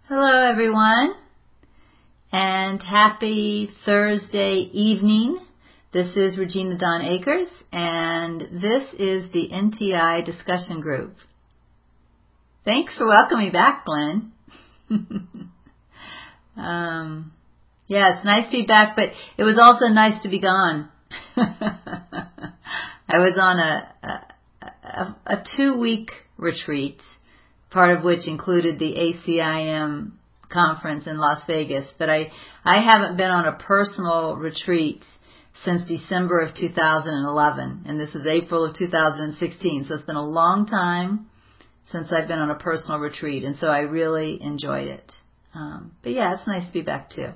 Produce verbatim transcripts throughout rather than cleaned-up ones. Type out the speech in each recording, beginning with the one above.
Hello everyone, and happy Thursday evening. This is Regina Dawn Akers, and this is the N T I discussion group. Thanks for welcoming me back, Glenn. um, yeah, it's nice to be back, but it was also nice to be gone. I was on a, a, a, a two-week retreat, part of which included the A C I M conference in Las Vegas. But I, I haven't been on a personal retreat since December of two thousand eleven, and this is April of two thousand sixteen. So it's been a long time since I've been on a personal retreat, and so I really enjoyed it. Um, but yeah, it's nice to be back too.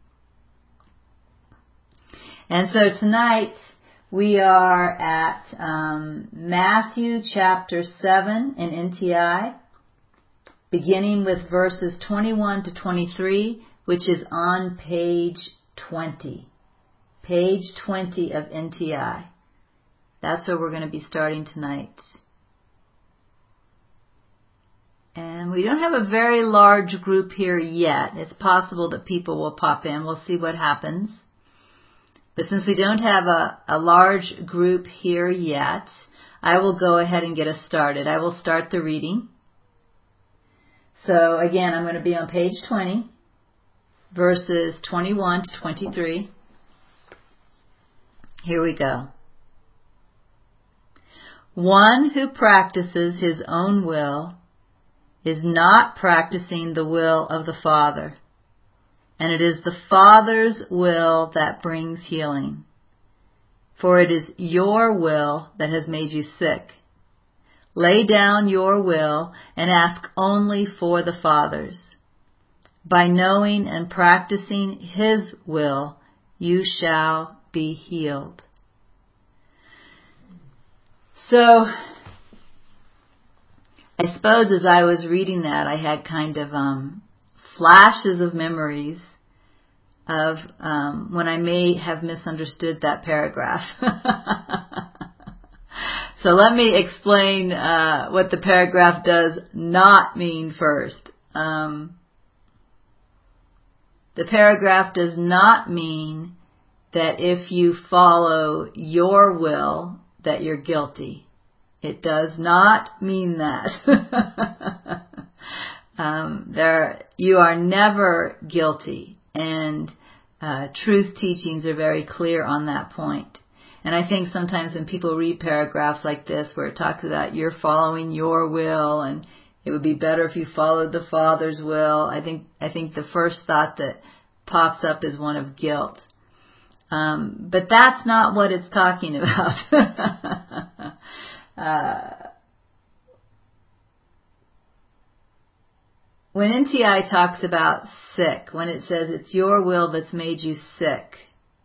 And so tonight we are at um, Matthew chapter seven in N T I, beginning with verses twenty-one to twenty-three, which is on page twenty. Page twenty of N T I. That's where we're going to be starting tonight. And we don't have a very large group here yet. It's possible that people will pop in. We'll see what happens. But since we don't have a, a large group here yet, I will go ahead and get us started. I will start the reading. So again, I'm going to be on page twenty, verses twenty-one to twenty-three. Here we go. One who practices his own will is not practicing the will of the Father, and it is the Father's will that brings healing. For it is your will that has made you sick. Lay down your will and ask only for the Father's. By knowing and practicing His will, you shall be healed. So, I suppose as I was reading that, I had kind of um, flashes of memories of um, when I may have misunderstood that paragraph. So let me explain uh, what the paragraph does not mean first. Um, the paragraph does not mean that if you follow your will, that you're guilty. It does not mean that. um, there, you are never guilty, and uh, truth teachings are very clear on that point. And I think sometimes when people read paragraphs like this where it talks about you're following your will and it would be better if you followed the Father's will, I think I think the first thought that pops up is one of guilt. Um, but that's not what it's talking about. uh, when N T I talks about sick, when it says it's your will that's made you sick,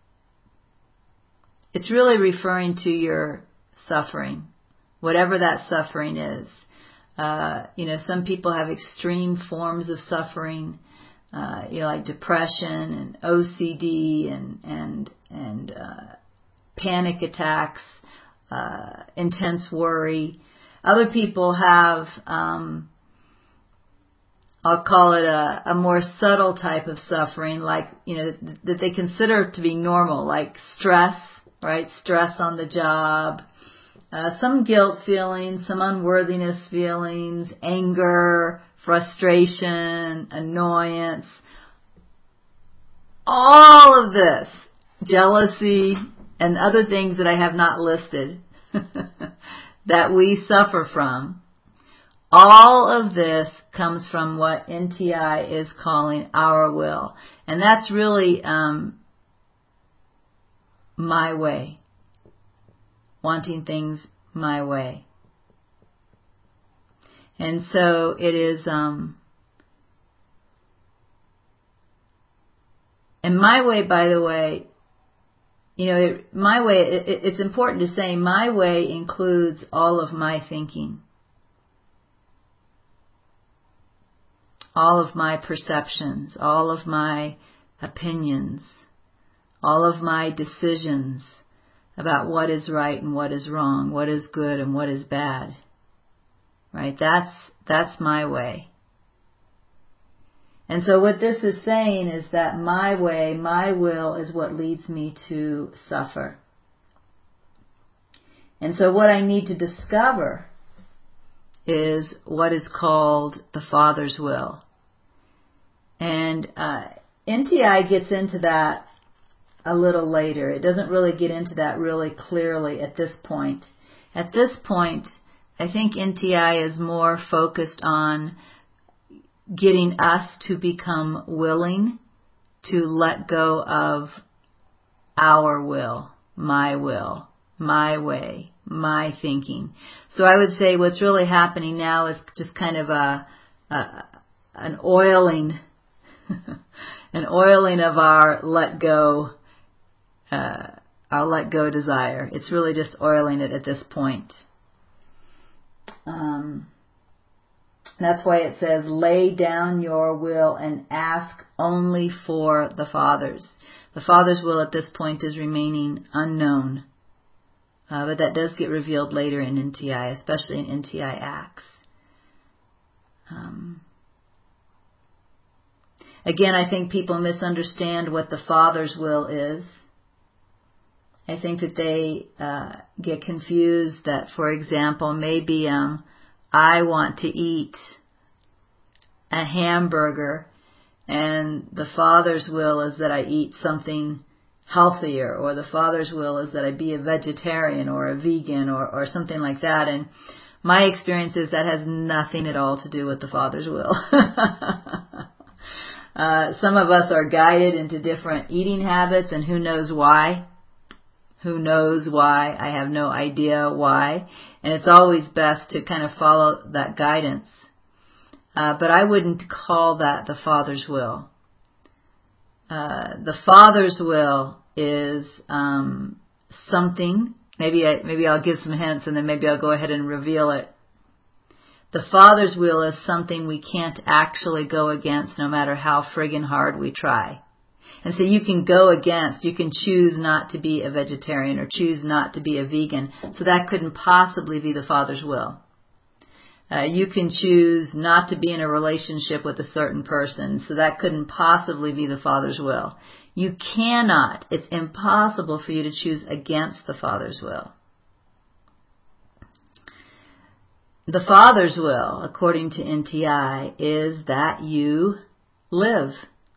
it's really referring to your suffering, whatever that suffering is. Uh, you know, some people have extreme forms of suffering, uh, you know, like depression and O C D and and and uh, panic attacks, uh, intense worry. Other people have, um, I'll call it a, a more subtle type of suffering, like, you know, th- that they consider to be normal, like stress. Right, stress on the job, uh, some guilt feelings, some unworthiness feelings, anger, frustration, annoyance, all of this, jealousy, and other things that I have not listed that we suffer from. All of this comes from what N T I is calling our will, and that's really um, my way, wanting things my way. And so it is, um, and my way, by the way, you know, it, my way, it, it's important to say my way includes all of my thinking, all of my perceptions, all of my opinions, all of my decisions about what is right and what is wrong, what is good and what is bad. Right? That's that's my way. And so what this is saying is that my way, my will is what leads me to suffer. And so what I need to discover is what is called the Father's will. And uh, N T I gets into that a little later. It doesn't really get into that really clearly at this point. At this point, I think N T I is more focused on getting us to become willing to let go of our will, my will, my way, my thinking. So I would say what's really happening now is just kind of a, a an oiling, an oiling of our let go, uh, our let go desire. It's really just oiling it at this point. Um, that's why it says, lay down your will and ask only for the Father's. The Father's will at this point is remaining unknown. Uh, but that does get revealed later in N T I, especially in N T I Acts. Um, again, I think people misunderstand what the Father's will is. I think that they uh, get confused that, for example, maybe um, I want to eat a hamburger and the Father's will is that I eat something healthier, or the Father's will is that I be a vegetarian or a vegan or, or something like that. And my experience is that has nothing at all to do with the Father's will. uh, some of us are guided into different eating habits, and who knows why. Who knows why? I have no idea why. And it's always best to kind of follow that guidance. Uh, but I wouldn't call that the Father's will. Uh, the Father's will is um, something. Maybe I, maybe I'll give some hints, and then maybe I'll go ahead and reveal it. The Father's will is something we can't actually go against, no matter how friggin' hard we try. And so you can go against, you can choose not to be a vegetarian or choose not to be a vegan. So that couldn't possibly be the Father's will. Uh, you can choose not to be in a relationship with a certain person. So that couldn't possibly be the Father's will. You cannot, it's impossible for you to choose against the Father's will. The Father's will, according to N T I, is that you live.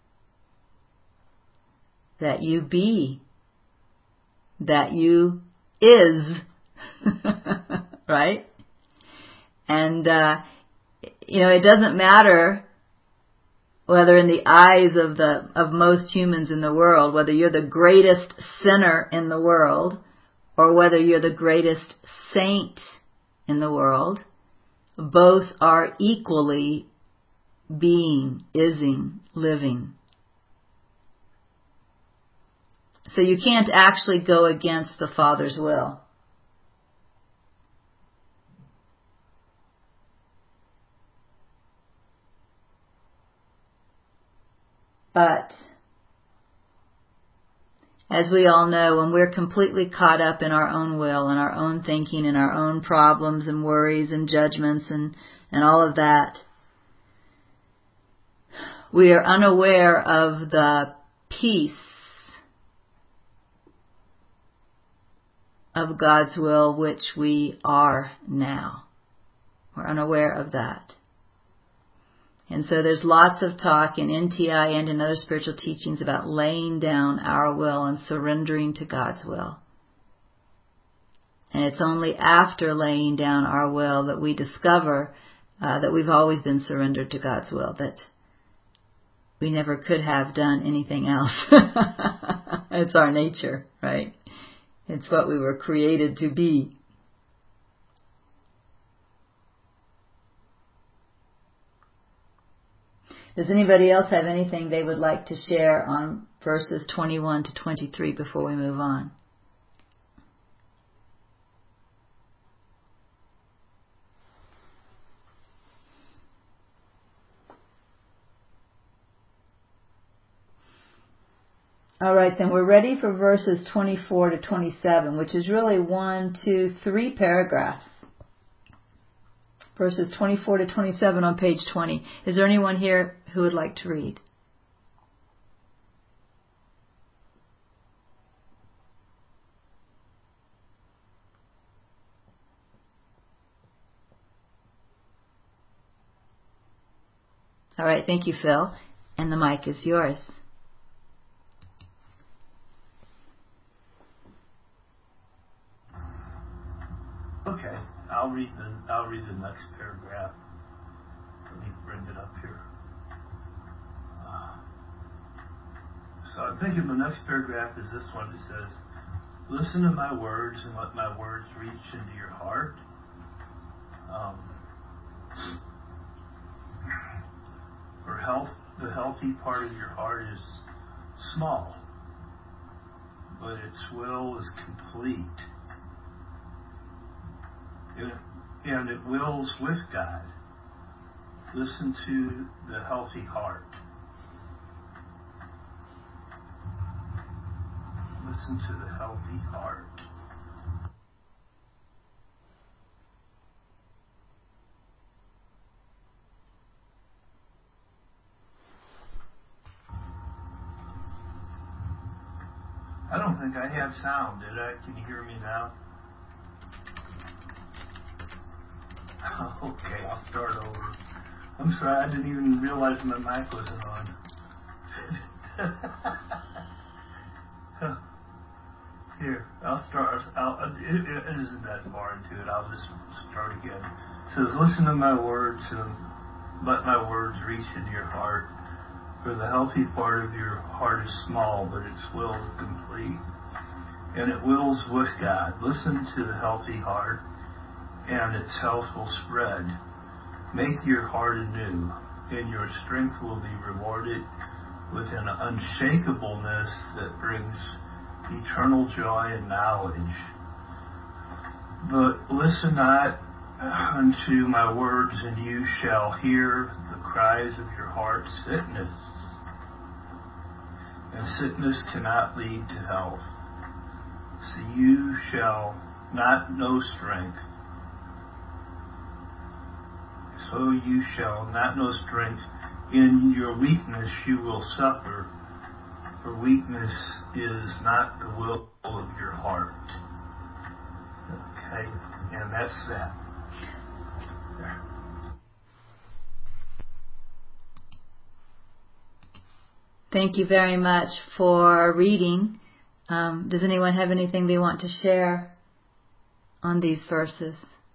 That you be, that you is, right? And, uh, you know, it doesn't matter whether in the eyes of the, of most humans in the world, whether you're the greatest sinner in the world or whether you're the greatest saint in the world, both are equally being, ising, living. So you can't actually go against the Father's will. But, as we all know, when we're completely caught up in our own will and our own thinking and our own problems and worries and judgments and, and all of that, we are unaware of the peace of God's will, which we are now. We're unaware of that. And so there's lots of talk in N T I and in other spiritual teachings about laying down our will and surrendering to God's will. And it's only after laying down our will that we discover uh, that we've always been surrendered to God's will, that we never could have done anything else. It's our nature, right? It's what we were created to be. Does anybody else have anything they would like to share on verses twenty-one to twenty-three before we move on? All right, then we're ready for verses twenty-four to twenty-seven, which is really one, two, three paragraphs. verses twenty-four to twenty-seven on page twenty. Is there anyone here who would like to read? All right, thank you, Phil. And the mic is yours. Okay, I'll read the I'll read the next paragraph. Let me bring it up here. Uh, so I'm thinking the next paragraph is this one. It says, "Listen to my words and let my words reach into your heart." Um, for health, the healthy part of your heart is small, but its will is complete. It, and it wills with God. Listen to the healthy heart. Listen to the healthy heart. I don't think I had sound, did I? Can you hear me now? Okay, I'll start over. I'm sorry, I didn't even realize my mic wasn't on. Here, I'll start. I'll, it, it isn't that far into it. I'll just start again. It says, "Listen to my words and let my words reach into your heart. For the healthy part of your heart is small, but its will is complete. And it wills with God. Listen to the healthy heart, and its health will spread. Make your heart anew, and your strength will be rewarded with an unshakableness that brings eternal joy and knowledge. But listen not unto my words, and you shall hear the cries of your heart, sickness. And sickness cannot lead to health. So you shall not know strength. So you shall not know strength. In your weakness you will suffer, for weakness is not the will of your heart." Okay, and that's that. There. Thank you very much for reading. Um, does anyone have anything they want to share on these verses?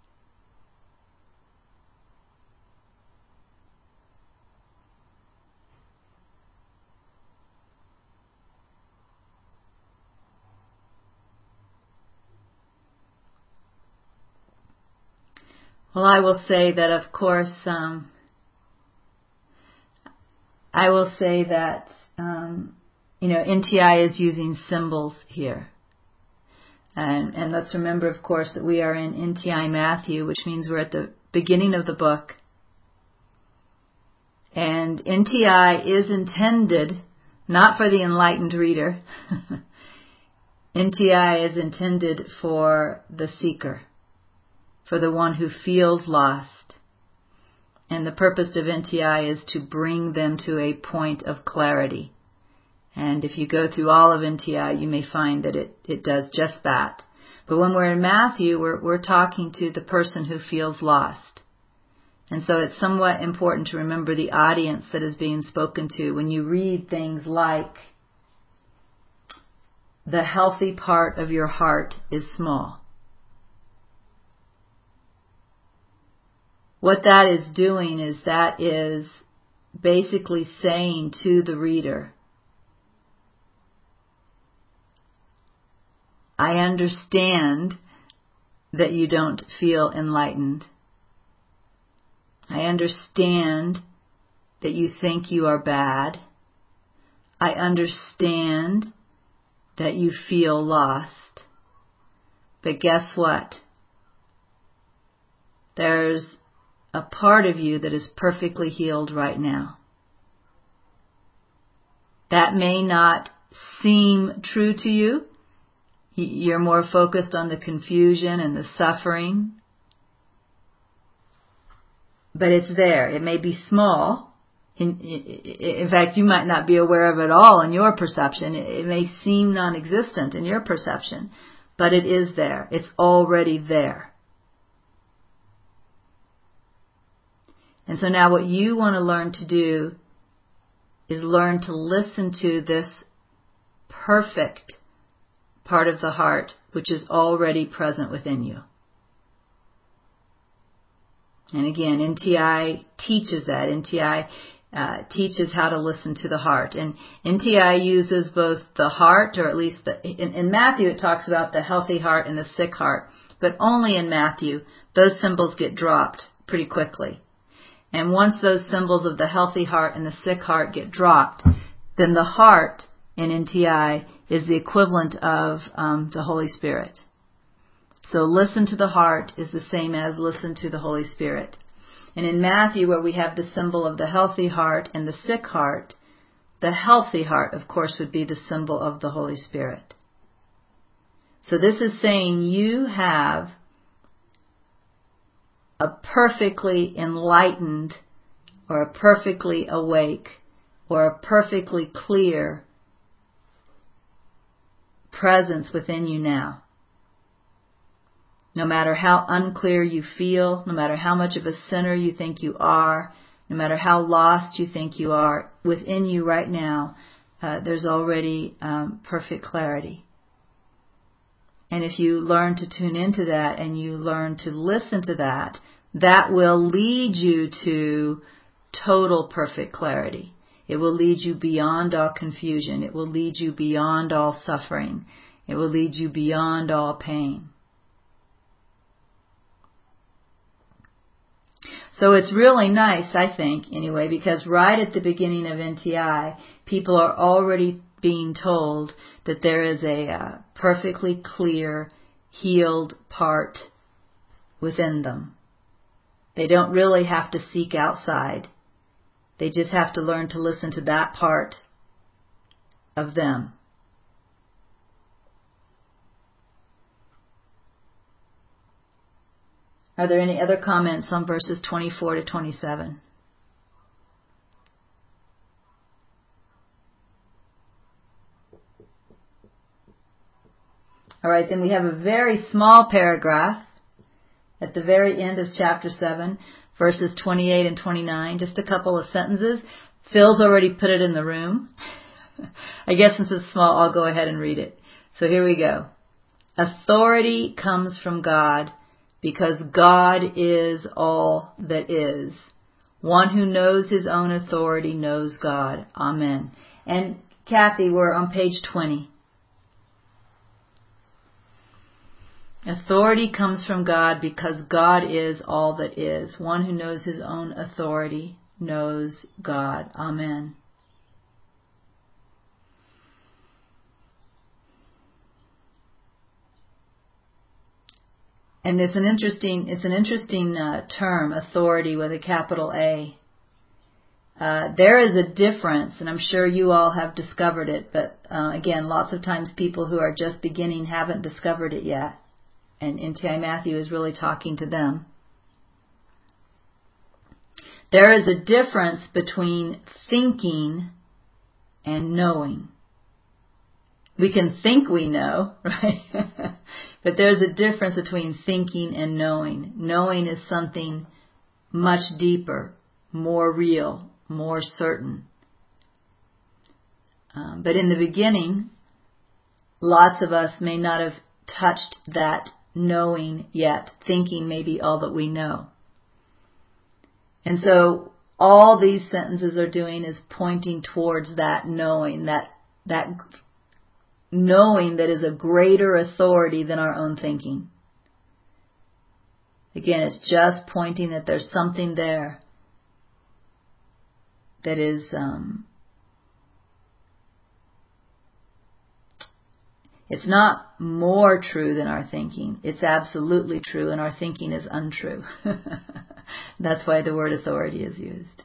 Well, I will say that, of course, um, I will say that, um, you know, N T I is using symbols here. And, and let's remember, of course, that we are in N T I Matthew, which means we're at the beginning of the book. And N T I is intended not for the enlightened reader. N T I is intended for the seeker, for the one who feels lost. And the purpose of N T I is to bring them to a point of clarity. And if you go through all of N T I, you may find that it, it does just that. But when we're in Matthew, we're, we're talking to the person who feels lost. And so it's somewhat important to remember the audience that is being spoken to when you read things like, "The healthy part of your heart is small." What that is doing is that is basically saying to the reader, I understand that you don't feel enlightened. I understand that you think you are bad. I understand that you feel lost. But guess what? There's a part of you that is perfectly healed right now. That may not seem true to you. You're more focused on the confusion and the suffering. but it's there. It may be small. In, in fact, you might not be aware of it all in your perception. It may seem non-existent in your perception, but it is there. It's already there. And so now what you want to learn to do is learn to listen to this perfect part of the heart, which is already present within you. And again, N T I teaches that. N T I uh, teaches how to listen to the heart. And N T I uses both the heart, or at least the, in, in Matthew it talks about the healthy heart and the sick heart. But only in Matthew, those symbols get dropped pretty quickly. And once those symbols of the healthy heart and the sick heart get dropped, then the heart in N T I is the equivalent of um, the Holy Spirit. So listen to the heart is the same as listen to the Holy Spirit. And in Matthew, where we have the symbol of the healthy heart and the sick heart, the healthy heart, of course, would be the symbol of the Holy Spirit. So this is saying you have a perfectly enlightened or a perfectly awake or a perfectly clear presence within you now. No matter how unclear you feel, no matter how much of a sinner you think you are, no matter how lost you think you are, within you right now, uh, there's already um, perfect clarity. And if you learn to tune into that and you learn to listen to that, that will lead you to total perfect clarity. It will lead you beyond all confusion. It will lead you beyond all suffering. It will lead you beyond all pain. So it's really nice, I think, anyway, because right at the beginning of N T I, people are already being told that there is a uh, perfectly clear, healed part within them. They don't really have to seek outside. They just have to learn to listen to that part of them. Are there any other comments on verses twenty-four to twenty-seven? All right, then we have a very small paragraph at the very end of chapter seven, verses twenty-eight and twenty-nine, just a couple of sentences. Phil's already put it in the room. I guess since it's small, I'll go ahead and read it. So here we go. Authority comes from God, because God is all that is. One who knows his own authority knows God. Amen. And Kathy, we're on page twenty. Authority comes from God because God is all that is. One who knows his own authority knows God. Amen. And it's an interesting, it's an interesting uh, term, authority with a capital A. Uh, there is a difference, and I'm sure you all have discovered it, but uh, again, lots of times people who are just beginning haven't discovered it yet. And N T I Matthew is really talking to them. There is a difference between thinking and knowing. We can think we know, right? But there's a difference between thinking and knowing. Knowing is something much deeper, more real, more certain. Um, but in the beginning, lots of us may not have touched that knowing yet. Thinking may be all that we know. And so all these sentences are doing is pointing towards that knowing, that that knowing that is a greater authority than our own thinking. Again, it's just pointing that there's something there that is um, it's not more true than our thinking. It's absolutely true, and our thinking is untrue. That's why the word authority is used.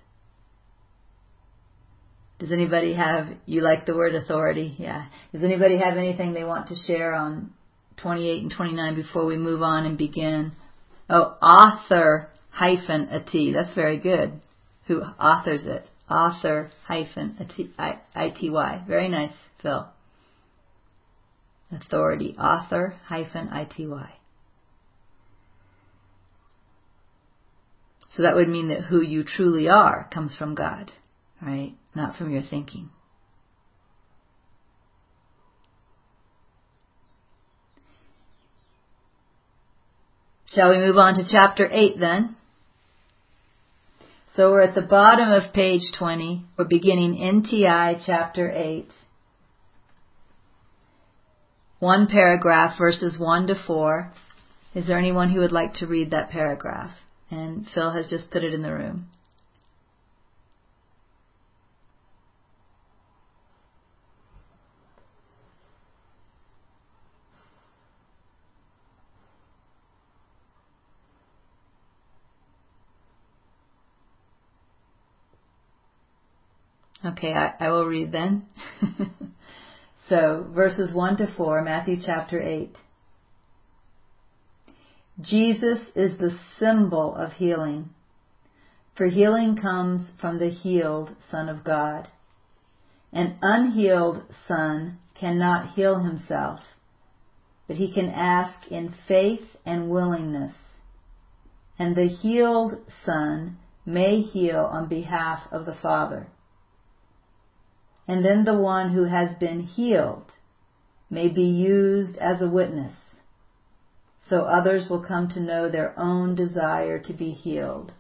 Does anybody have, you like the word authority? Yeah. Does anybody have anything they want to share on twenty-eight and twenty-nine before we move on and begin? Oh, author. hyphen a T. That's very good. Who authors it? Author hyphen a T, I, I T Y. Very nice, Phil. Authority. Author hyphen I T Y. So that would mean that who you truly are comes from God, right? Not from your thinking. Shall we move on to chapter eight then? So we're at the bottom of page twenty. We're beginning N T I chapter eight. One paragraph, verses one to four. Is there anyone who would like to read that paragraph? And Phil has just put it in the room. Okay, I, I will read then. So, verses one to four, Matthew chapter eight. Jesus is the symbol of healing, for healing comes from the healed Son of God. An unhealed son cannot heal himself, but he can ask in faith and willingness, and the healed son may heal on behalf of the Father. And then the one who has been healed may be used as a witness, so others will come to know their own desire to be healed.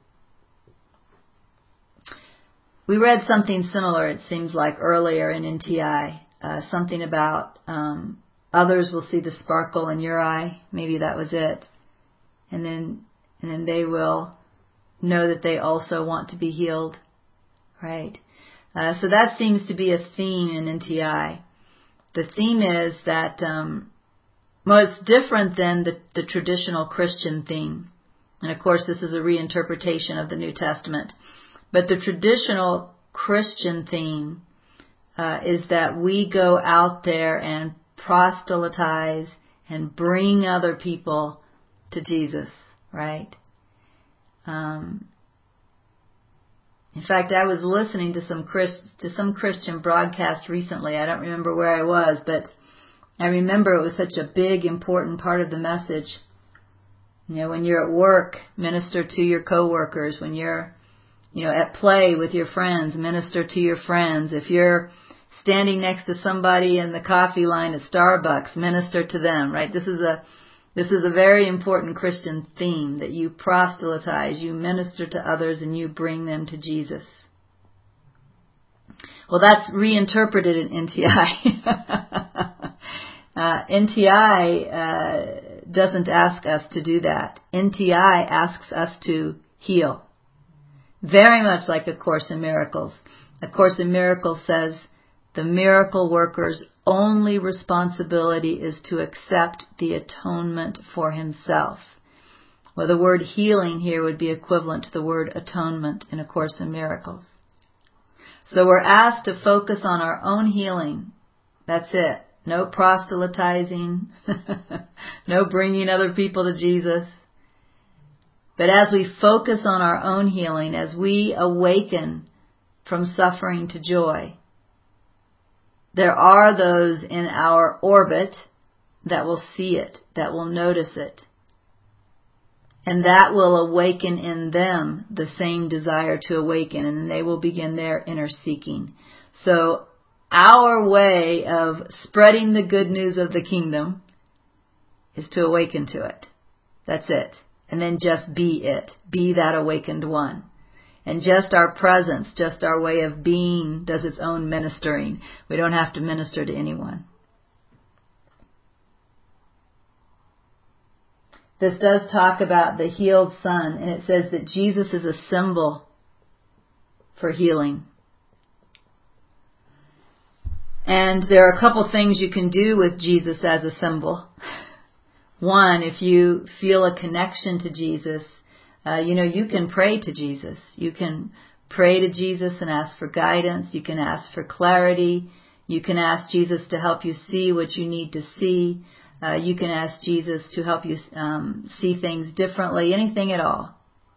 We read something similar, it seems like, earlier in N T I. Uh, something about um, others will see the sparkle in your eye. Maybe that was it. And then, and then they will know that they also want to be healed. Right? Uh, so that seems to be a theme in N T I. The theme is that, um, well, it's different than the, the traditional Christian theme. And of course, this is a reinterpretation of the New Testament. But the traditional Christian theme uh, is that we go out there and proselytize and bring other people to Jesus, right? Um, in fact, I was listening to some Christ, to some Christian broadcast recently. I don't remember where I was, but I remember it was such a big, important part of the message. You know, when you're at work, minister to your coworkers. When you're, you know, at play with your friends, minister to your friends. If you're standing next to somebody in the coffee line at Starbucks, minister to them, right? This is a This is a very important Christian theme, that you proselytize, you minister to others, and you bring them to Jesus. Well, that's reinterpreted in N T I. uh, N T I uh, doesn't ask us to do that. N T I asks us to heal. Very much like A Course in Miracles. A Course in Miracles says the miracle worker's only responsibility is to accept the atonement for himself. Well, the word healing here would be equivalent to the word atonement in A Course in Miracles. So we're asked to focus on our own healing. That's it. No proselytizing. No bringing other people to Jesus. But as we focus on our own healing, as we awaken from suffering to joy, there are those in our orbit that will see it, that will notice it. And that will awaken in them the same desire to awaken, and then they will begin their inner seeking. So our way of spreading the good news of the kingdom is to awaken to it. That's it. And then just be it. Be that awakened one. And just our presence, just our way of being does its own ministering. We don't have to minister to anyone. This does talk about the healed son, and it says that Jesus is a symbol for healing. And there are a couple things you can do with Jesus as a symbol. One, if you feel a connection to Jesus, uh, you know, you can pray to Jesus. You can pray to Jesus and ask for guidance. You can ask for clarity. You can ask Jesus to help you see what you need to see. Uh, you can ask Jesus to help you um, see things differently, anything at all.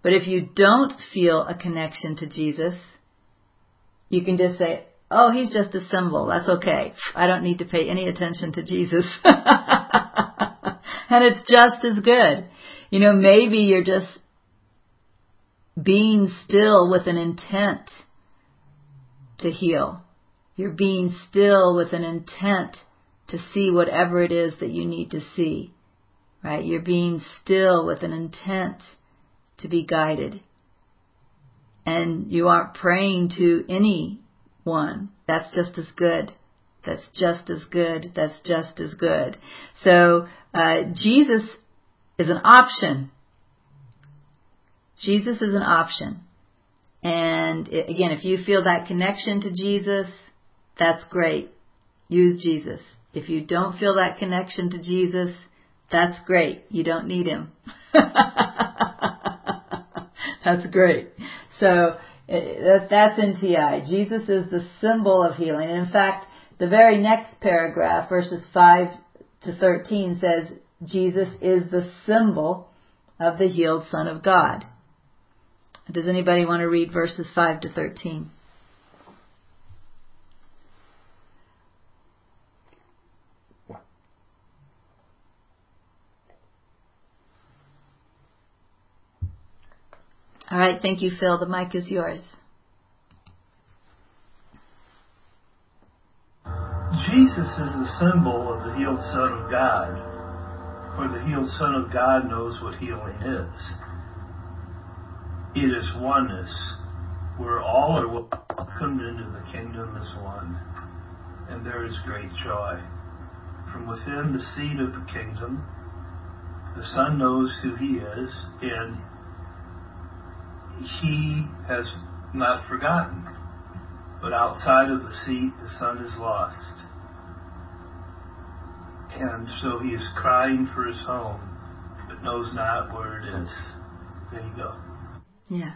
But if you don't feel a connection to Jesus, you can just say, oh, he's just a symbol. That's okay. I don't need to pay any attention to Jesus. And it's just as good. You know, maybe you're just being still with an intent to heal. You're being still with an intent to see whatever it is that you need to see. Right? You're being still with an intent to be guided. And you aren't praying to anyone. That's just as good. That's just as good. That's just as good. So, uh, Jesus is an option. Jesus is an option. And it, again, if you feel that connection to Jesus, that's great. Use Jesus. If you don't feel that connection to Jesus, that's great. You don't need him. That's great. So it, that's N T I. Jesus is the symbol of healing. And in fact, the very next paragraph, verses five to thirteen, says Jesus is the symbol of the healed Son of God. Does anybody want to read verses five to thirteen? All right, thank you, Phil. The mic is yours. Jesus is the symbol of the healed Son of God, for the healed Son of God knows what healing is. It is oneness, where all are welcomed into the kingdom as one, and there is great joy. From within the seat of the kingdom, the Son knows who he is, and he has not forgotten. But outside of the seat, the Son is lost. And so he is crying for his home, but knows not where it is. There you go. Yeah.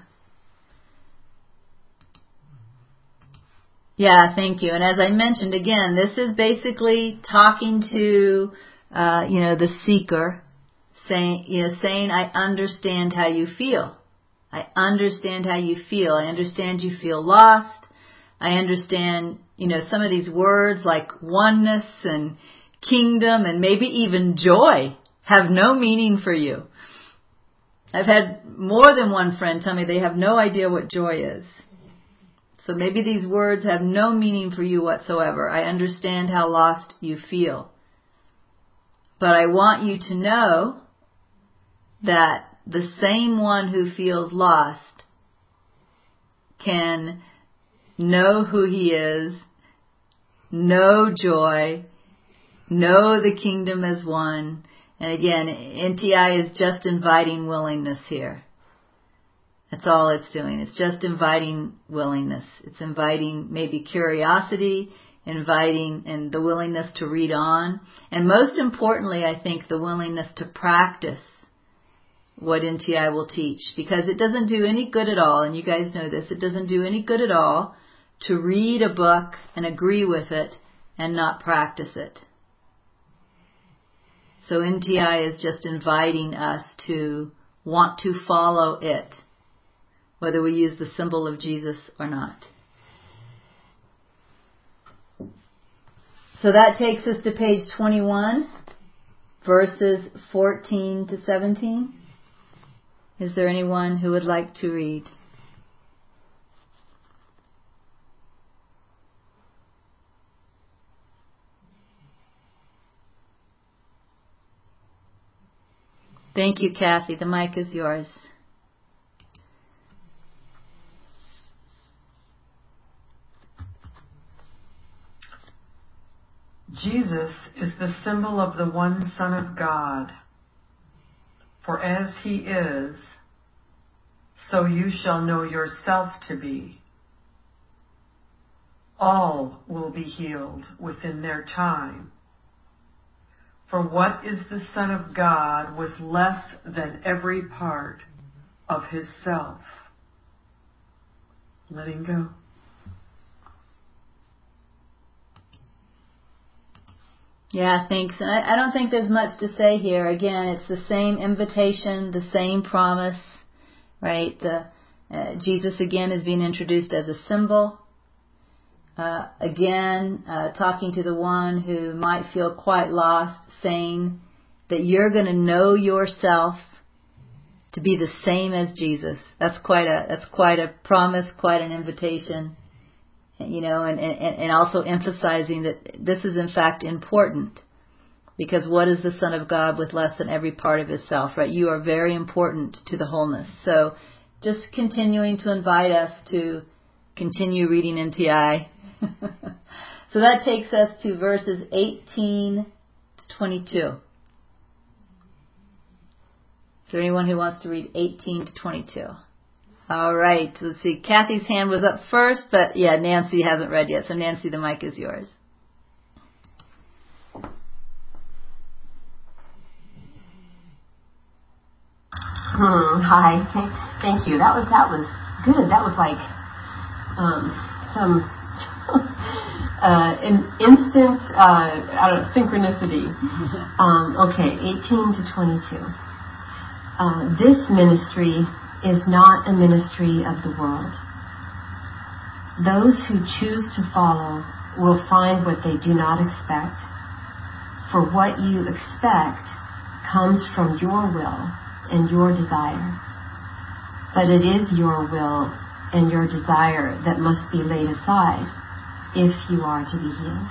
Yeah, thank you. And as I mentioned, again, this is basically talking to, uh, you know, the seeker, saying, you know, saying, I understand how you feel. I understand how you feel. I understand you feel lost. I understand, you know, some of these words like oneness and kingdom and maybe even joy have no meaning for you. I've had more than one friend tell me they have no idea what joy is. So maybe these words have no meaning for you whatsoever. I understand how lost you feel. But I want you to know that the same one who feels lost can know who he is, know joy, know the kingdom as one. And again, N T I is just inviting willingness here. That's all it's doing. It's just inviting willingness. It's inviting maybe curiosity, inviting and the willingness to read on. And most importantly, I think the willingness to practice what N T I will teach, because it doesn't do any good at all, and you guys know this, it doesn't do any good at all to read a book and agree with it and not practice it. So N T I is just inviting us to want to follow it, whether we use the symbol of Jesus or not. So that takes us to page twenty-one, verses fourteen to seventeen. Is there anyone who would like to read? Thank you, Kathy. The mic is yours. Jesus is the symbol of the one Son of God. For as he is, so you shall know yourself to be. All will be healed within their time. For what is the Son of God with less than every part of his self? Letting go. Yeah, thanks. And I, I don't think there's much to say here. Again, it's the same invitation, the same promise. right? Uh, uh, Jesus again is being introduced as a symbol. Uh, again, uh, talking to the one who might feel quite lost, saying that you're going to know yourself to be the same as Jesus. That's quite a that's quite a promise, quite an invitation, you know, and, and, and also emphasizing that this is in fact important, because what is the Son of God with less than every part of his self, right? You are very important to the wholeness. So just continuing to invite us to continue reading N T I. So that takes us to verses eighteen to twenty-two. Is there anyone who wants to read eighteen to twenty-two? All right. Let's see. Kathy's hand was up first, but yeah, Nancy hasn't read yet. So Nancy, the mic is yours. Hmm, hi. Thank you. That was that was good. That was like um, some uh, an instant uh, I don't know, synchronicity. Um, okay, eighteen to twenty-two. Uh, this ministry is not a ministry of the world. Those who choose to follow will find what they do not expect. For what you expect comes from your will and your desire. But it is your will and your desire that must be laid aside if you are to be healed.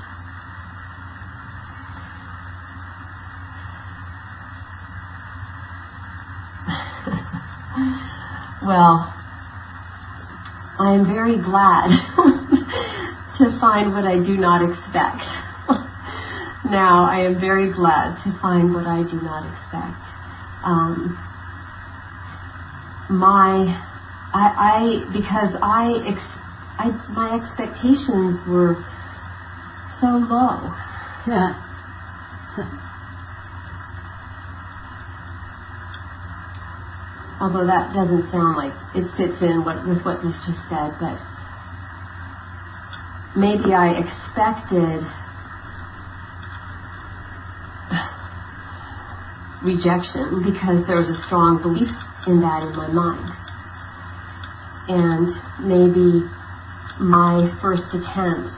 Well, I am very glad to find what I do not expect. Now, I am very glad to find what I do not expect. Um, my, I, I, because I, ex, I, my expectations were so low. Yeah. Although that doesn't sound like it fits in what, with what this just said, but maybe I expected rejection because there was a strong belief in that in my mind. And maybe my first attempts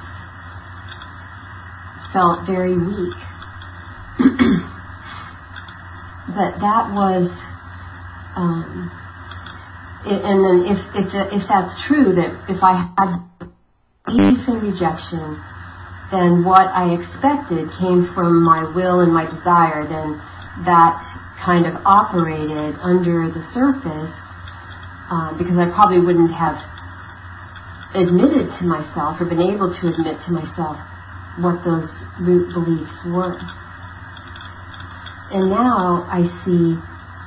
felt very weak. But that was Um, and then if if if that's true, that if I had belief in rejection, then what I expected came from my will and my desire, then that kind of operated under the surface, uh, because I probably wouldn't have admitted to myself or been able to admit to myself what those root beliefs were. And now I see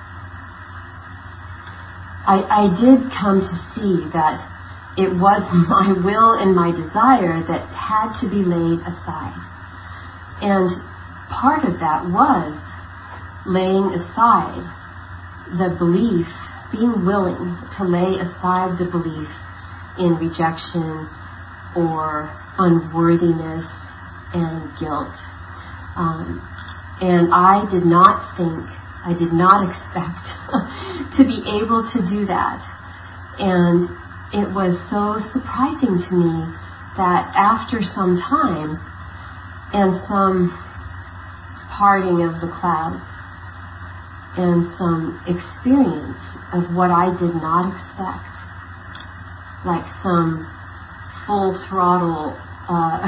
I, I did come to see that it was my will and my desire that had to be laid aside. And part of that was laying aside the belief, being willing to lay aside the belief in rejection or unworthiness and guilt. Um, and I did not think I did not expect to be able to do that. And it was so surprising to me that after some time and some parting of the clouds and some experience of what I did not expect, like some full throttle uh,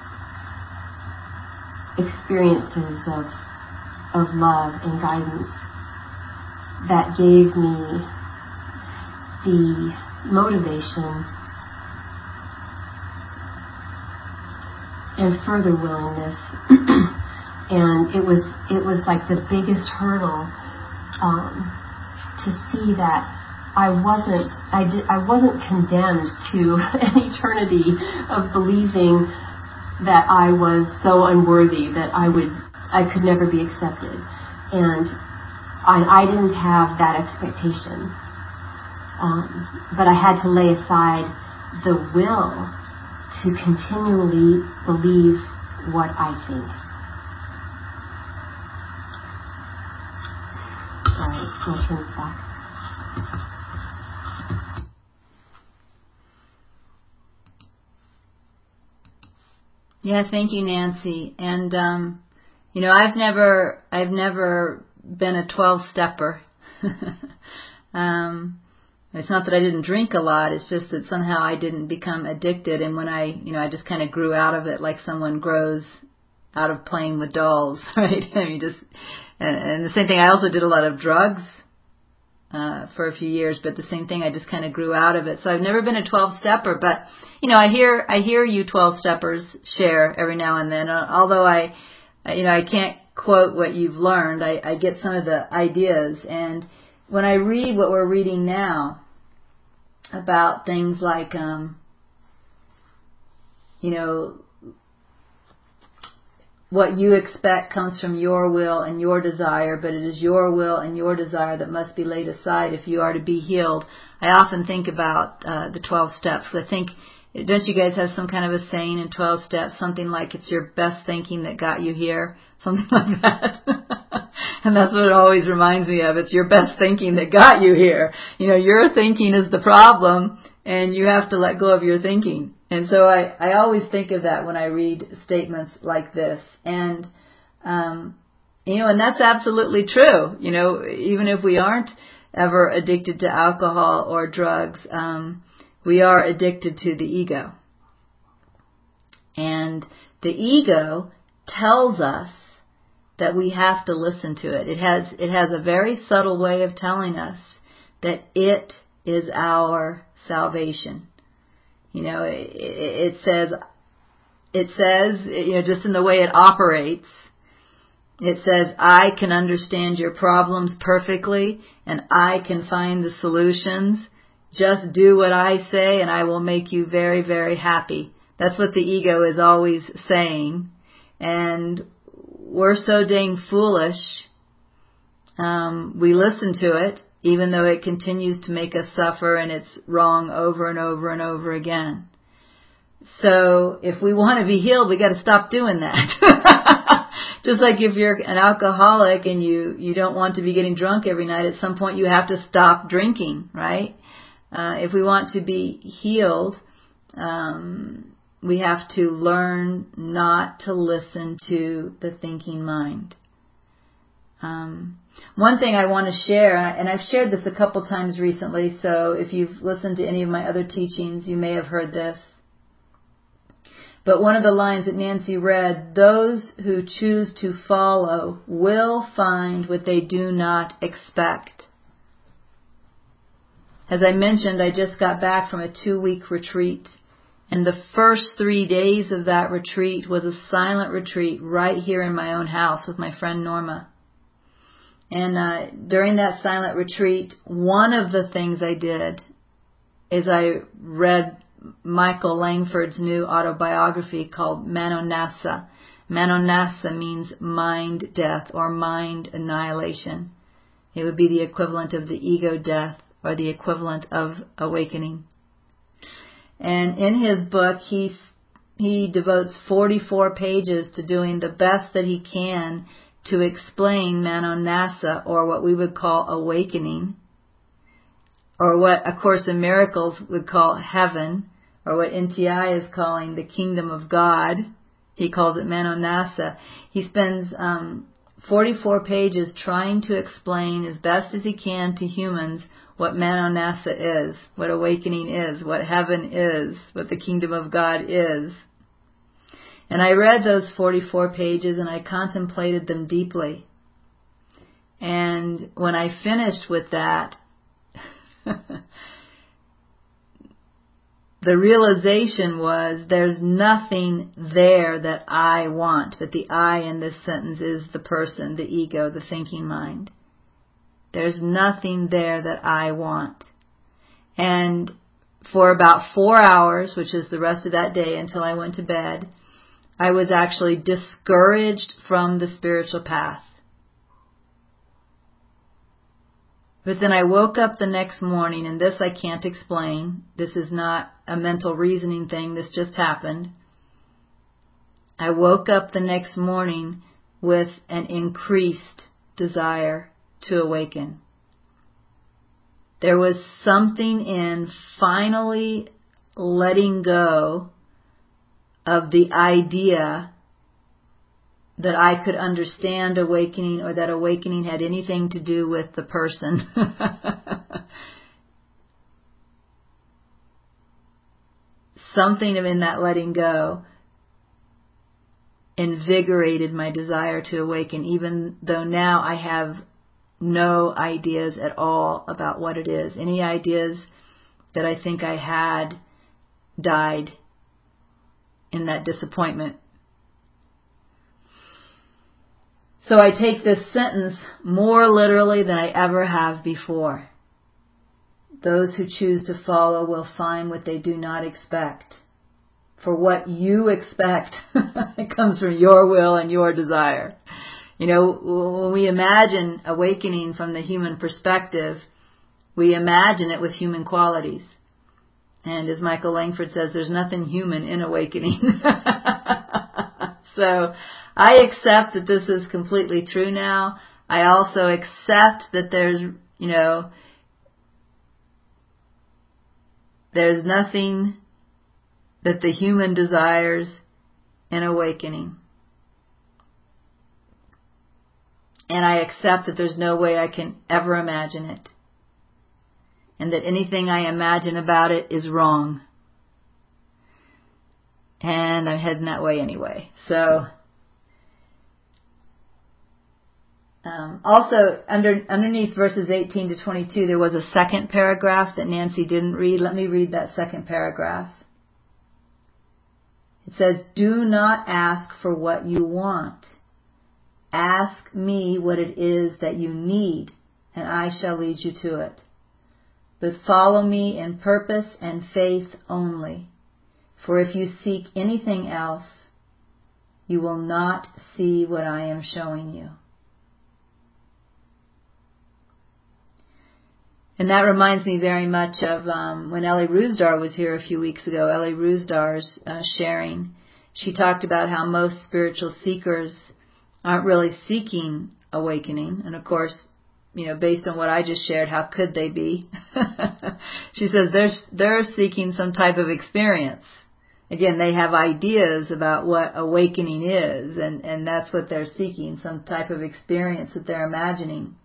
experiences of of love and guidance that gave me the motivation and further willingness. And it was it was like the biggest hurdle um, to see that I wasn't I did I wasn't condemned to an eternity of believing that I was so unworthy that I would I could never be accepted. And I, I didn't have that expectation. Um, but I had to lay aside the will to continually believe what I think. All right, I'll turn this back. Yeah, thank you, Nancy. And um, you know, I've never, I've never been a twelve-stepper. um, it's not that I didn't drink a lot. It's just that somehow I didn't become addicted. And when I, you know, I just kind of grew out of it, like someone grows out of playing with dolls, right? I mean, just, and, and the same thing. I also did a lot of drugs uh, for a few years, but the same thing. I just kind of grew out of it. So I've never been a twelve-stepper, but you know, I hear, I hear you twelve-steppers share every now and then. Uh, although I, you know, I can't quote what you've learned. I, I get some of the ideas, and when I read what we're reading now about things like, um, you know, what you expect comes from your will and your desire, but it is your will and your desire that must be laid aside if you are to be healed. I often think about uh, the twelve steps. I think, don't you guys have some kind of a saying in twelve steps, something like it's your best thinking that got you here, something like that? And that's what it always reminds me of. It's your best thinking that got you here. You know, your thinking is the problem, and you have to let go of your thinking. And so I, I always think of that when I read statements like this. And, um, you know, and that's absolutely true. You know, even if we aren't ever addicted to alcohol or drugs, um, we are addicted to the ego. And the ego tells us that we have to listen to it. It has, it has a very subtle way of telling us that it is our salvation. You know, it, it says, it says, you know, just in the way it operates, it says, I can understand your problems perfectly and I can find the solutions. Just do what I say and I will make you very, very happy. That's what the ego is always saying. And we're so dang foolish. Um, we listen to it, even though it continues to make us suffer and it's wrong over and over and over again. So if we want to be healed, we got to stop doing that. Just like if you're an alcoholic and you, you don't want to be getting drunk every night, at some point you have to stop drinking, right? Uh, if we want to be healed, um, we have to learn not to listen to the thinking mind. Um, one thing I want to share, and I've shared this a couple times recently, so if you've listened to any of my other teachings, you may have heard this. But one of the lines that Nancy read, those who choose to follow will find what they do not expect. As I mentioned, I just got back from a two-week retreat, and the first three days of that retreat was a silent retreat right here in my own house with my friend Norma. And uh, during that silent retreat, one of the things I did is I read Michael Langford's new autobiography called Manonassa. Manonassa means mind death or mind annihilation. It would be the equivalent of the ego death or the equivalent of awakening. And in his book, he he devotes forty-four pages to doing the best that he can to explain Manonassa, or what we would call awakening, or what A Course in Miracles would call heaven, or what N T I is calling the kingdom of God. He calls it Manonassa. He spends um, forty-four pages trying to explain as best as he can to humans what Manonassa is, what awakening is, what heaven is, what the kingdom of God is. And I read those forty-four pages and I contemplated them deeply. And when I finished with that, the realization was there's nothing there that I want. But the I in this sentence is the person, the ego, the thinking mind. There's nothing there that I want. And for about four hours, which is the rest of that day until I went to bed, I was actually discouraged from the spiritual path. But then I woke up the next morning, and this I can't explain. This is not a mental reasoning thing. This just happened. I woke up the next morning with an increased desire to awaken. There was something in finally letting go of the idea that I could understand awakening or that awakening had anything to do with the person. Something in that letting go invigorated my desire to awaken, even though now I have no ideas at all about what it is. Any ideas that I think I had died in that disappointment. So I take this sentence more literally than I ever have before. Those who choose to follow will find what they do not expect. For what you expect, it comes from your will and your desire. You know, when we imagine awakening from the human perspective, we imagine it with human qualities. And as Michael Langford says, there's nothing human in awakening. So I accept that this is completely true now. I also accept that there's, you know, there's nothing that the human desires in awakening. And I accept that there's no way I can ever imagine it. And that anything I imagine about it is wrong. And I'm heading that way anyway. So, um, also under, underneath verses eighteen to twenty-two, there was a second paragraph that Nancy didn't read. Let me read that second paragraph. It says, "Do not ask for what you want. Ask me what it is that you need, and I shall lead you to it. But follow me in purpose and faith only. For if you seek anything else, you will not see what I am showing you." And that reminds me very much of um, when Ellie Rusdar was here a few weeks ago. Ellie Rusdar's uh, sharing. She talked about how most spiritual seekers aren't really seeking awakening. And of course, you know, based on what I just shared, how could they be? She says they're, they're seeking some type of experience. Again, they have ideas about what awakening is, and, and that's what they're seeking, some type of experience that they're imagining.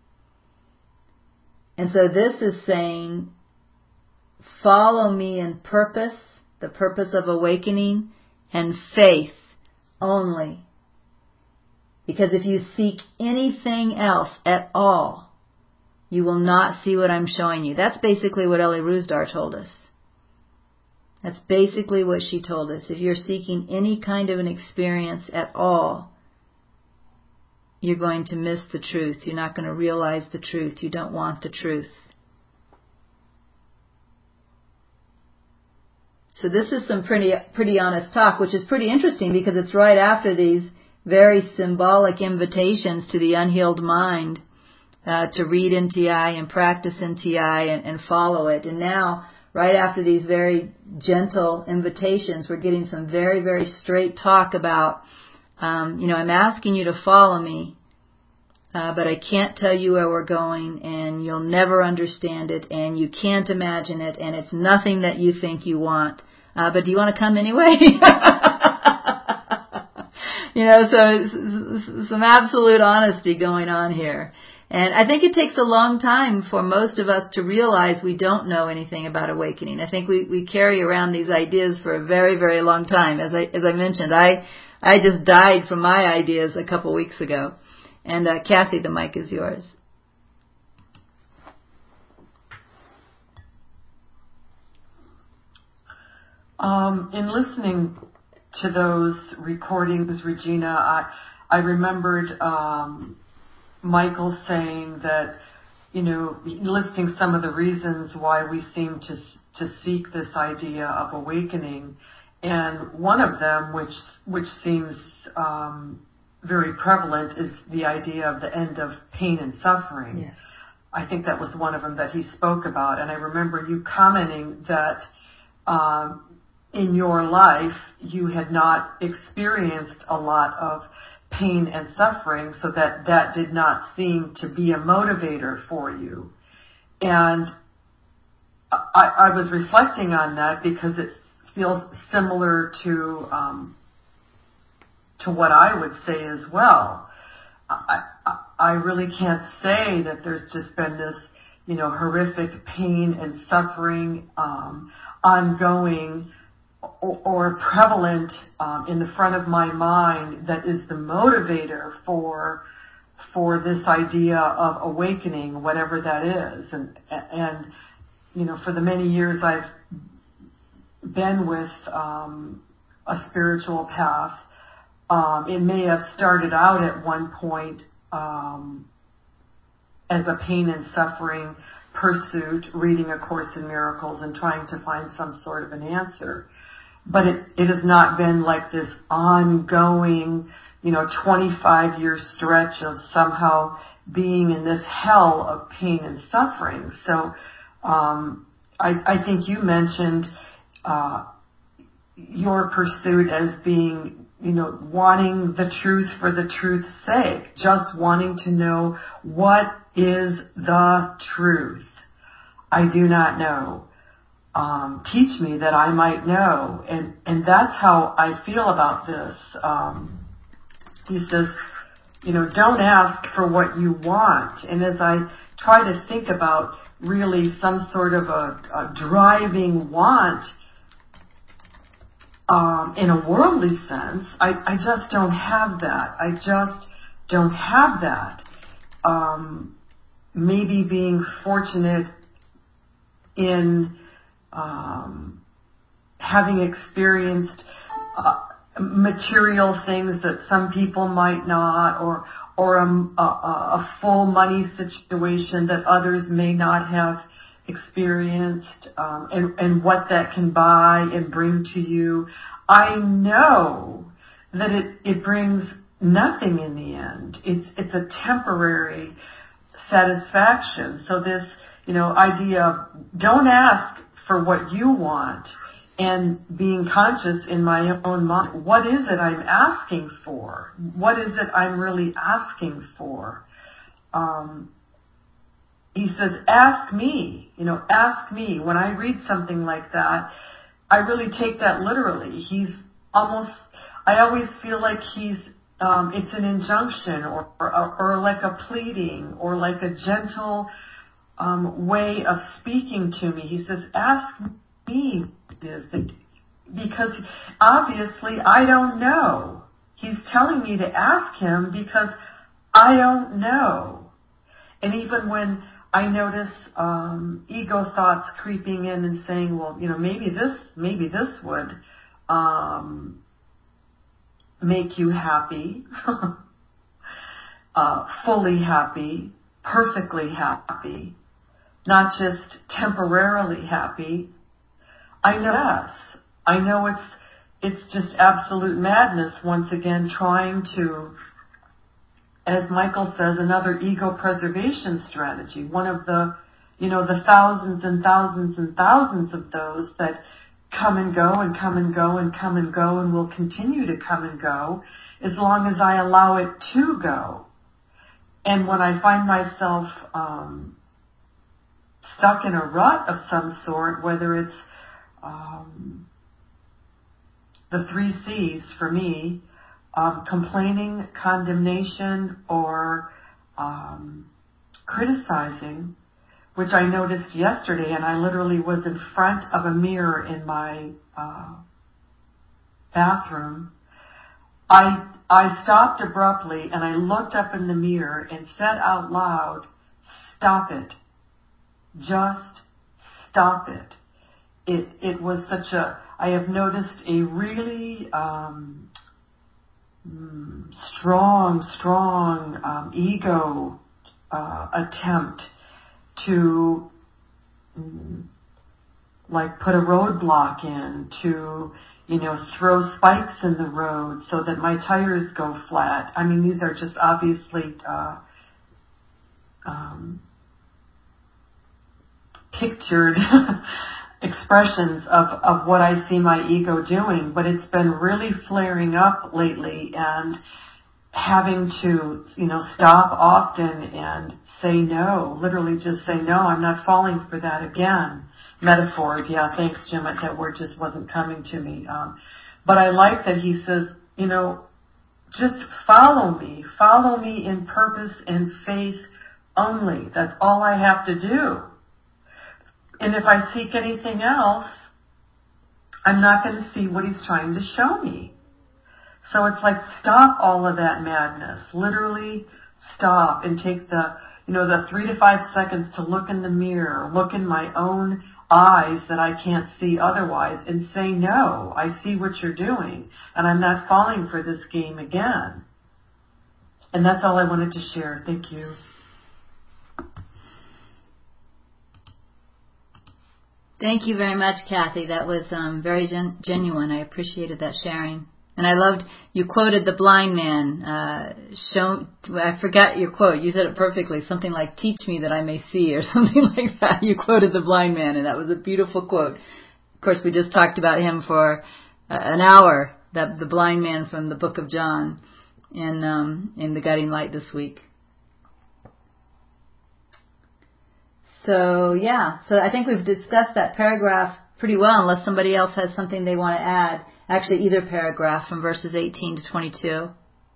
And so this is saying, follow me in purpose, the purpose of awakening, and faith only. Because if you seek anything else at all, you will not see what I'm showing you. That's basically what Ellie Rusdar told us. That's basically what she told us. If you're seeking any kind of an experience at all, you're going to miss the truth. You're not going to realize the truth. You don't want the truth. So this is some pretty pretty honest talk, which is pretty interesting because it's right after these very symbolic invitations to the unhealed mind uh, to read N T I and practice N T I and, and follow it. And now, right after these very gentle invitations, we're getting some very, very straight talk about Um, you know, I'm asking you to follow me, uh, but I can't tell you where we're going, and you'll never understand it, and you can't imagine it, and it's nothing that you think you want. Uh, but do you want to come anyway? You know, so it's some absolute honesty going on here. And I think it takes a long time for most of us to realize we don't know anything about awakening. I think we, we carry around these ideas for a very, very long time. As I, as I mentioned, I, I just died from my ideas a couple weeks ago. And uh, Kathy, the mic is yours. Um, in listening to those recordings, Regina, I, I remembered um, Michael saying that, you know, listing some of the reasons why we seem to to seek this idea of awakening, and one of them, which which seems um, very prevalent, is the idea of the end of pain and suffering. Yes. I think that was one of them that he spoke about, and I remember you commenting that um, in your life you had not experienced a lot of pain and suffering, so that that did not seem to be a motivator for you. And I, I was reflecting on that because it feels similar to um, to what I would say as well. I, I, I really can't say that there's just been this, you know, horrific pain and suffering um, ongoing or, or prevalent um, in the front of my mind that is the motivator for for this idea of awakening, whatever that is. And, and you know, for the many years I've been with um, a spiritual path, um, it may have started out at one point um, as a pain and suffering pursuit, reading A Course in Miracles and trying to find some sort of an answer. But it, it has not been like this ongoing, you know, twenty-five year stretch of somehow being in this hell of pain and suffering. So um, I, I think you mentioned uh, your pursuit as being, you know, wanting the truth for the truth's sake, just wanting to know what is the truth. I do not know. Um, teach me that I might know. And, and that's how I feel about this. Um, he says, you know, don't ask for what you want. And as I try to think about really some sort of a, a driving want, um, in a worldly sense, I, I just don't have that. I just don't have that. Um, maybe being fortunate in um, having experienced uh, material things that some people might not, or or a, a, a full money situation that others may not have experienced, um, and, and what that can buy and bring to you. I know that it, it brings nothing in the end. It's it's a temporary satisfaction. So this, you know, idea of don't ask for what you want, and being conscious in my own mind, what is it I'm asking for? What is it I'm really asking for? Um, he says, ask me, you know, ask me. When I read something like that, I really take that literally. He's almost, I always feel like he's, um, it's an injunction or, or, or like a pleading or like a gentle um, way of speaking to me. He says, ask me this, because obviously I don't know. He's telling me to ask him because I don't know. And even when I notice um, ego thoughts creeping in and saying, well, you know, maybe this, maybe this would um, make you happy, uh, fully happy, perfectly happy, not just temporarily happy. I know, yes, I know it's it's just absolute madness once again, trying to, as Michael says, another ego preservation strategy, one of the, you know, the thousands and thousands and thousands of those that come and go and come and go and come and go and will continue to come and go as long as I allow it to go. And when I find myself um, stuck in a rut of some sort, whether it's um, the three C's for me, Um, complaining, condemnation, or um, criticizing, which I noticed yesterday, and I literally was in front of a mirror in my uh, bathroom. I I stopped abruptly and I looked up in the mirror and said out loud, "Stop it! Just stop it!" It it was such a. I have noticed a really um, Mm, strong, strong um, ego uh, attempt to mm, like put a roadblock in, to, you know, throw spikes in the road so that my tires go flat. I mean, these are just obviously uh, um, pictured expressions of, of what I see my ego doing, but it's been really flaring up lately, and having to, you know, stop often and say no, literally just say no, I'm not falling for that again. metaphors. Yeah, thanks, Jim. That word just wasn't coming to me. Um, but I like that he says, you know, just follow me. Follow me in purpose and faith only. That's all I have to do. And if I seek anything else, I'm not going to see what he's trying to show me. So it's like, stop all of that madness. Literally stop and take the, you know, the three to five seconds to look in the mirror, look in my own eyes that I can't see otherwise, and say, no, I see what you're doing, and I'm not falling for this game again. And that's all I wanted to share. Thank you. Thank you very much, Kathy. That was um, very gen- genuine. I appreciated that sharing. And I loved, you quoted the blind man. Uh, show, I forgot your quote. You said it perfectly. Something like, teach me that I may see, or something like that. You quoted the blind man, and that was a beautiful quote. Of course, we just talked about him for uh, an hour, that the blind man from the book of John in, um, in the Guiding Light this week. So, yeah. So I think we've discussed that paragraph pretty well, unless somebody else has something they want to add. Actually, either paragraph from verses eighteen to twenty-two.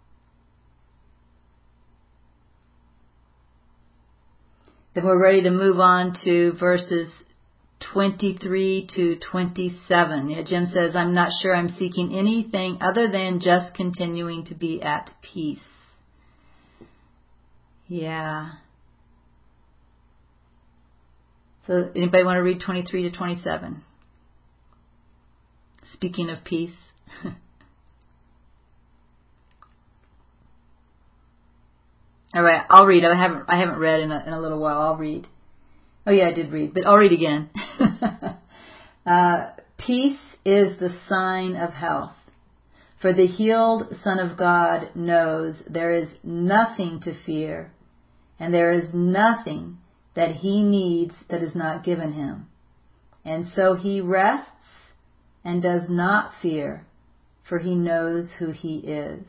Then we're ready to move on to verses twenty-three to twenty-seven. Yeah, Jim says, I'm not sure I'm seeking anything other than just continuing to be at peace. Yeah. So anybody want to read twenty-three to twenty-seven? Speaking of peace. All right, I'll read. I haven't I haven't read in a, in a little while. I'll read. Oh yeah, I did read, but I'll read again. uh, peace is the sign of health. For the healed Son of God knows there is nothing to fear, and there is nothing that he needs that is not given him. And so he rests and does not fear, for he knows who he is.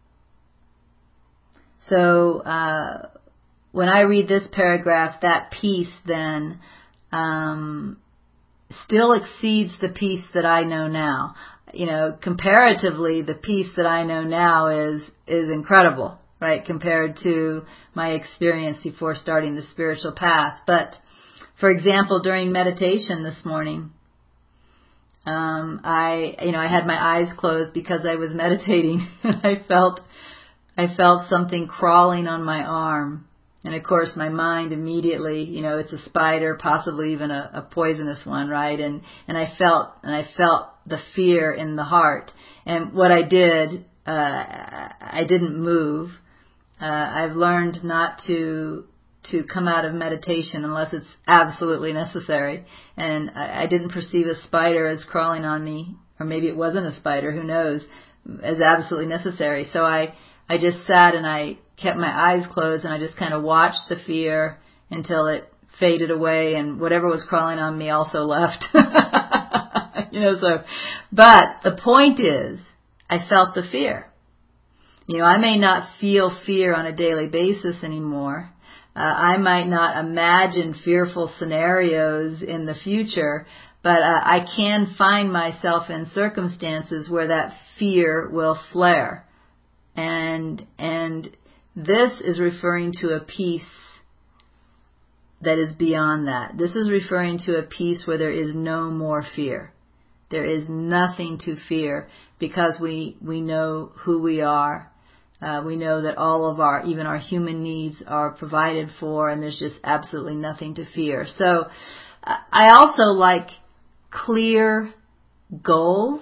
So uh, when I read this paragraph, that peace then um, still exceeds the peace that I know now. You know, comparatively, the peace that I know now is is incredible, right, compared to my experience before starting the spiritual path. But, for example, during meditation this morning, um, I, you know, I had my eyes closed because I was meditating, and I felt, I felt something crawling on my arm. And of course, my mind immediately, you know, it's a spider, possibly even a, a poisonous one, right? And and I felt, and I felt the fear in the heart. And what I did, uh, I didn't move. Uh, I've learned not to to come out of meditation unless it's absolutely necessary. And I, I didn't perceive a spider as crawling on me, or maybe it wasn't a spider, who knows, as absolutely necessary. So I, I just sat and I kept my eyes closed, and I just kind of watched the fear until it faded away, and whatever was crawling on me also left. You know, so, but the point is, I felt the fear. You know, I may not feel fear on a daily basis anymore. Uh, I might not imagine fearful scenarios in the future, but uh, I can find myself in circumstances where that fear will flare. And, and this is referring to a peace that is beyond that. This is referring to a peace where there is no more fear. There is nothing to fear because we, we know who we are. Uh, we know that all of our, even our human needs are provided for, and there's just absolutely nothing to fear. So uh, I also like clear goals.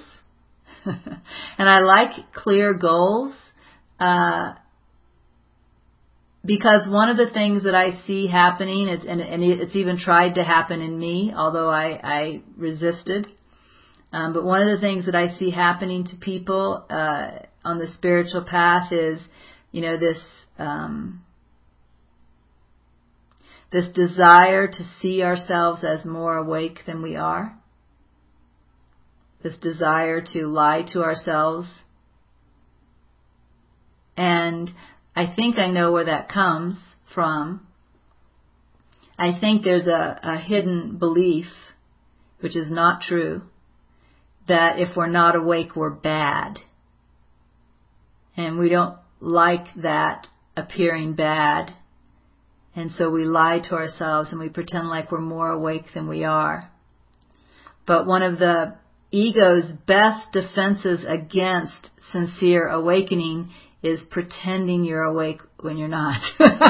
And I like clear goals uh, because one of the things that I see happening, it's, and, and it's even tried to happen in me, although I, I resisted, Um, but one of the things that I see happening to people uh, on the spiritual path is, you know, this um, this desire to see ourselves as more awake than we are. This desire to lie to ourselves. And I think I know where that comes from. I think there's a, a hidden belief which is not true, that if we're not awake, we're bad. And we don't like that appearing bad. And so we lie to ourselves and we pretend like we're more awake than we are. But one of the ego's best defenses against sincere awakening is pretending you're awake when you're not.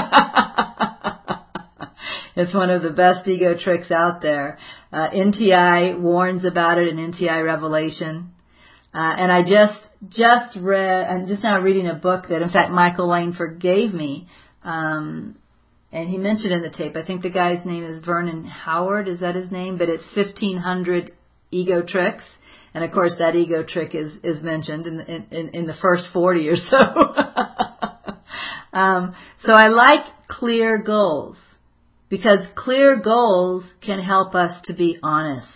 It's one of the best ego tricks out there. Uh, N T I warns about it in N T I Revelation. Uh, and I just, just read, I'm just now reading a book that, in fact, Michael Langford gave me. Um, and he mentioned in the tape, I think the guy's name is Vernon Howard, is that his name? But it's fifteen hundred ego tricks. And of course that ego trick is, is mentioned in, in, in the first forty or so. um, so I like clear goals, because clear goals can help us to be honest.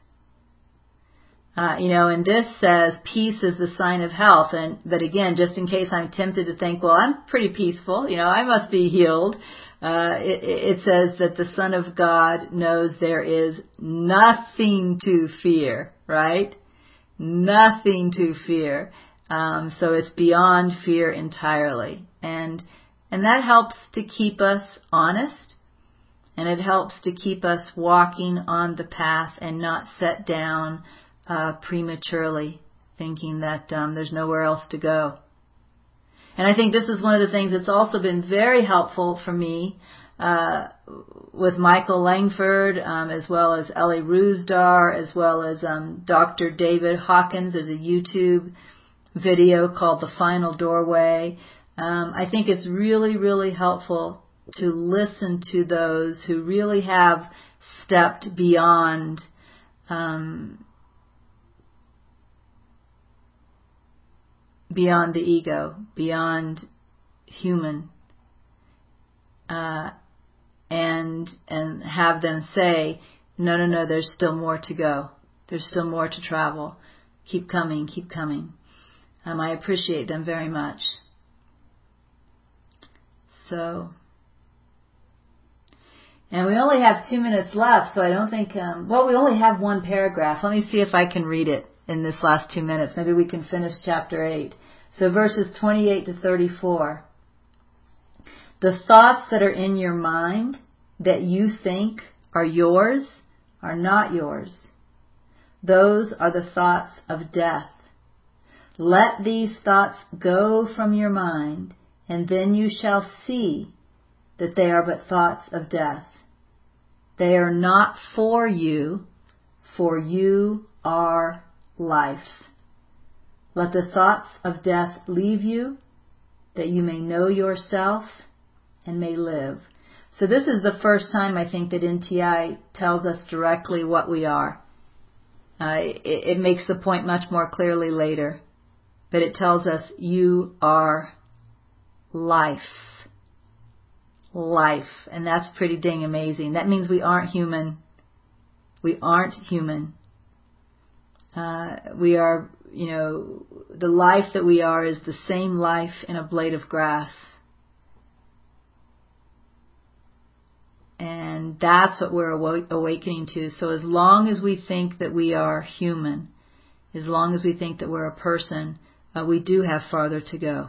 Uh, you know, and this says peace is the sign of health. And, but again, just in case I'm tempted to think, well, I'm pretty peaceful, you know, I must be healed. Uh, it, it says that the Son of God knows there is nothing to fear, right? Nothing to fear. Um, so it's beyond fear entirely. And, and that helps to keep us honest. And it helps to keep us walking on the path and not set down uh, prematurely, thinking that um, there's nowhere else to go. And I think this is one of the things that's also been very helpful for me uh, with Michael Langford, um, as well as Ellie Rusdar, as well as um, Doctor David Hawkins. There's a YouTube video called The Final Doorway. Um, I think it's really, really helpful to listen to those who really have stepped beyond um, beyond the ego, beyond human, uh, and and have them say, no, no, no, there's still more to go. There's still more to travel. Keep coming, keep coming. Um, I appreciate them very much. So, and we only have two minutes left, so I don't think, um, well, we only have one paragraph. Let me see if I can read it in this last two minutes. Maybe we can finish chapter eight. So verses twenty-eight to thirty-four. The thoughts that are in your mind that you think are yours are not yours. Those are the thoughts of death. Let these thoughts go from your mind, and then you shall see that they are but thoughts of death. They are not for you, for you are life. Let the thoughts of death leave you, that you may know yourself and may live. So this is the first time, I think, that N T I tells us directly what we are. Uh, it, it makes the point much more clearly later. But it tells us you are life. Life. And that's pretty dang amazing. That means we aren't human. We aren't human. Uh, we are, you know, the life that we are is the same life in a blade of grass. And that's what we're aw- awakening to. So as long as we think that we are human, as long as we think that we're a person, uh, we do have farther to go.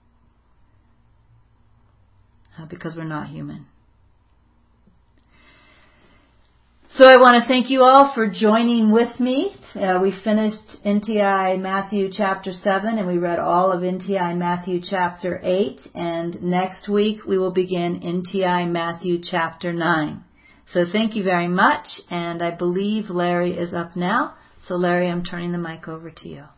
Uh, because we're not human. So I want to thank you all for joining with me. Uh, we finished N T I Matthew chapter seven, and we read all of N T I Matthew chapter eight. And next week we will begin N T I Matthew chapter nine. So thank you very much. And I believe Larry is up now. So Larry, I'm turning the mic over to you.